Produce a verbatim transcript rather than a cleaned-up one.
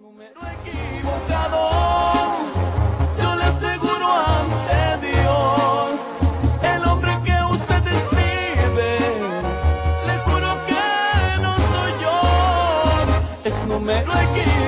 número equivocado, yo le aseguro ante Dios, el hombre que usted describe, le juro que no soy yo, es número equivocado.